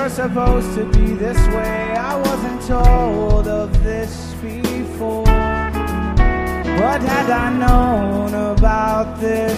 were supposed to be this way. I wasn't told of this before. But had I known about this